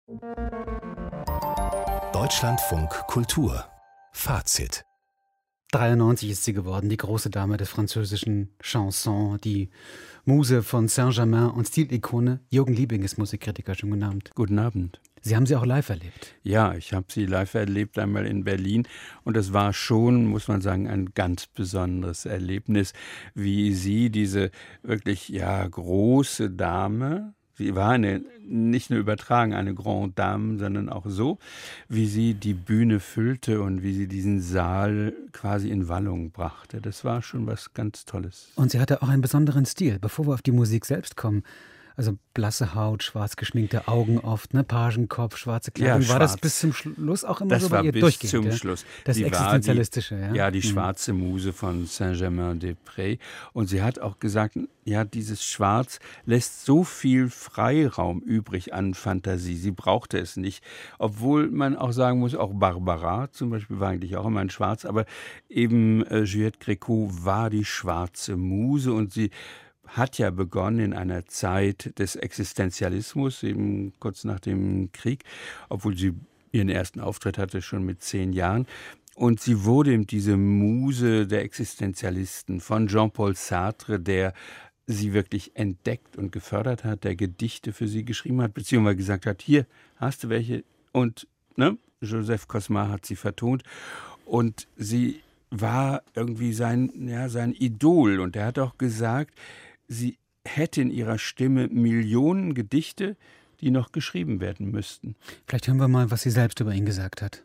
Deutschlandfunk Kultur Fazit 93 ist sie geworden, die große Dame des französischen Chanson, die Muse von Saint-Germain und Stilikone. Jürgen Liebing ist Musikkritiker, schon genannt. Guten Abend. Sie haben sie auch live erlebt? Ja, ich habe sie live erlebt, einmal in Berlin. Und es war schon, muss man sagen, ein ganz besonderes Erlebnis, wie sie, diese wirklich große Dame, sie war nicht nur übertragen eine Grande Dame, sondern auch so, wie sie die Bühne füllte und wie sie diesen Saal quasi in Wallung brachte. Das war schon was ganz Tolles. Und sie hatte auch einen besonderen Stil. Bevor wir auf die Musik selbst kommen, also blasse Haut, schwarz geschminkte Augen oft, Pagenkopf, schwarze Kleidung. Ja, war das bis zum Schluss auch immer so bei ihr durchgehend? Das war bis zum Schluss. Das sie Existenzialistische, war die schwarze Muse von Saint-Germain-des-Prés. Und sie hat auch gesagt, ja, dieses Schwarz lässt so viel Freiraum übrig an Fantasie. Sie brauchte es nicht. Obwohl man auch sagen muss, auch Barbara zum Beispiel war eigentlich auch immer in Schwarz. Aber eben Juliette Gréco war die schwarze Muse und sie hat ja begonnen in einer Zeit des Existenzialismus, eben kurz nach dem Krieg, obwohl sie ihren ersten Auftritt hatte schon mit 10 Jahren. Und sie wurde eben diese Muse der Existenzialisten von Jean-Paul Sartre, der sie wirklich entdeckt und gefördert hat, der Gedichte für sie geschrieben hat, beziehungsweise gesagt hat, hier hast du welche. Und Joseph Cosma hat sie vertont. Und sie war irgendwie sein Idol. Und er hat auch gesagt, sie hätte in ihrer Stimme Millionen Gedichte, die noch geschrieben werden müssten. Vielleicht hören wir mal, was sie selbst über ihn gesagt hat.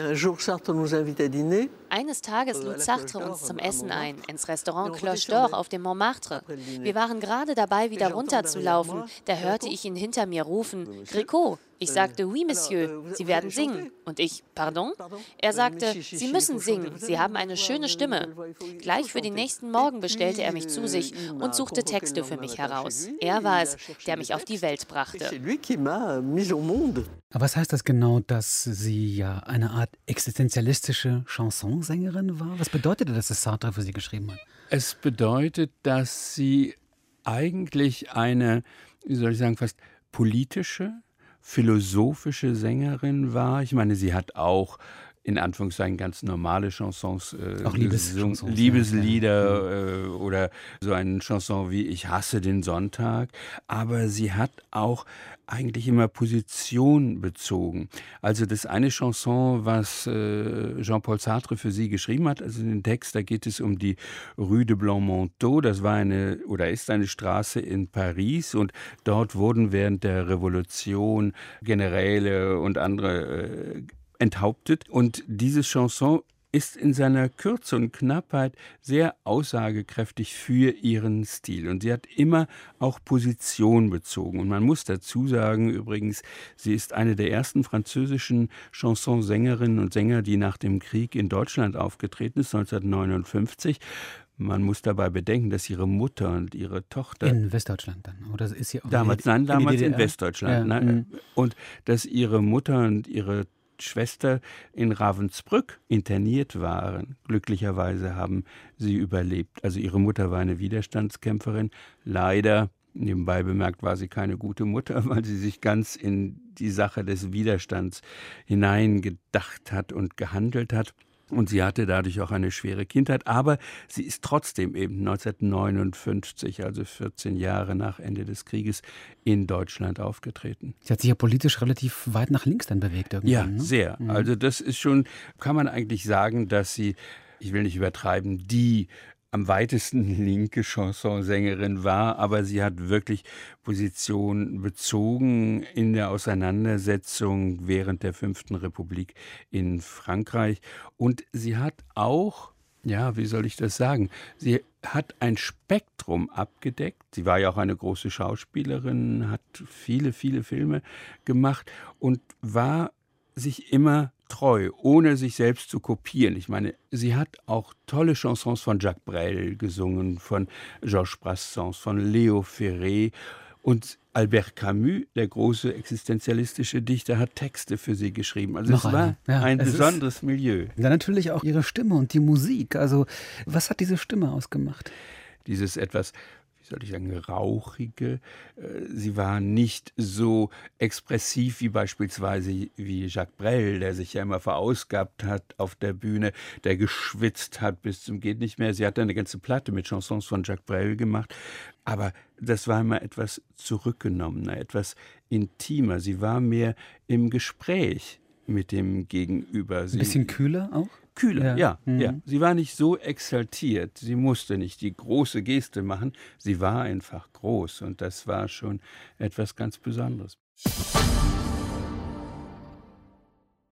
Eines Tages lud Sartre uns zum Essen ein, ins Restaurant Cloche d'Or auf dem Montmartre. Wir waren gerade dabei, wieder runterzulaufen. Da hörte ich ihn hinter mir rufen, Gréco. Ich sagte, oui, Monsieur, Sie werden singen. Und ich, pardon? Er sagte, Sie müssen singen, Sie haben eine schöne Stimme. Gleich für den nächsten Morgen bestellte er mich zu sich und suchte Texte für mich heraus. Er war es, der mich auf die Welt brachte. Aber was heißt das genau, dass sie ja eine Art existenzialistische Chansonsängerin war? Was bedeutete das, dass Sartre für sie geschrieben hat? Es bedeutet, dass sie eigentlich eine, wie soll ich sagen, fast politische, philosophische Sängerin war. Ich meine, sie hat auch in Anführungszeichen ganz normale Chansons auch Liebeslieder oder so eine Chanson wie Ich hasse den Sonntag. Aber sie hat auch eigentlich immer Position bezogen. Also das eine Chanson, was Jean-Paul Sartre für sie geschrieben hat, also den Text, da geht es um die Rue de Blanc-Manteau. Das war ist eine Straße in Paris und dort wurden während der Revolution Generäle und andere enthauptet. Und diese Chanson ist in seiner Kürze und Knappheit sehr aussagekräftig für ihren Stil. Und sie hat immer auch Position bezogen. Und man muss dazu sagen, übrigens, sie ist eine der ersten französischen Chansonsängerinnen und Sänger, die nach dem Krieg in Deutschland aufgetreten ist, 1959. Man muss dabei bedenken, dass ihre Mutter und ihre Tochter... In Westdeutschland dann? Oder ist sie auch damals in Westdeutschland. Ja. Und dass ihre Mutter und ihre Schwester in Ravensbrück interniert waren. Glücklicherweise haben sie überlebt. Also ihre Mutter war eine Widerstandskämpferin. Leider, nebenbei bemerkt, war sie keine gute Mutter, weil sie sich ganz in die Sache des Widerstands hineingedacht hat und gehandelt hat. Und sie hatte dadurch auch eine schwere Kindheit, aber sie ist trotzdem eben 1959, also 14 Jahre nach Ende des Krieges, in Deutschland aufgetreten. Sie hat sich ja politisch relativ weit nach links dann bewegt irgendwann. Ja, ne? sehr. Also das ist schon, kann man eigentlich sagen, dass sie, ich will nicht übertreiben, die am weitesten linke Chansonsängerin war, aber sie hat wirklich Position bezogen in der Auseinandersetzung während der 5. Republik in Frankreich. Und sie hat auch, wie soll ich das sagen, sie hat ein Spektrum abgedeckt. Sie war ja auch eine große Schauspielerin, hat viele, viele Filme gemacht und war sich immer treu, ohne sich selbst zu kopieren. Ich meine, sie hat auch tolle Chansons von Jacques Brel gesungen, von Georges Brassens, von Léo Ferré. Und Albert Camus, der große existenzialistische Dichter, hat Texte für sie geschrieben. Also es war ein besonderes Milieu. Dann natürlich auch ihre Stimme und die Musik. Also was hat diese Stimme ausgemacht? Dieses etwas, soll ich sagen, rauchige. Sie war nicht so expressiv wie beispielsweise wie Jacques Brel, der sich ja immer verausgabt hat auf der Bühne, der geschwitzt hat bis zum geht nicht mehr. Sie hat eine ganze Platte mit Chansons von Jacques Brel gemacht, aber das war immer etwas zurückgenommener, etwas intimer. Sie war mehr im Gespräch mit dem Gegenüber. Ein bisschen kühler auch? Kühler, ja. Sie war nicht so exaltiert. Sie musste nicht die große Geste machen. Sie war einfach groß und das war schon etwas ganz Besonderes.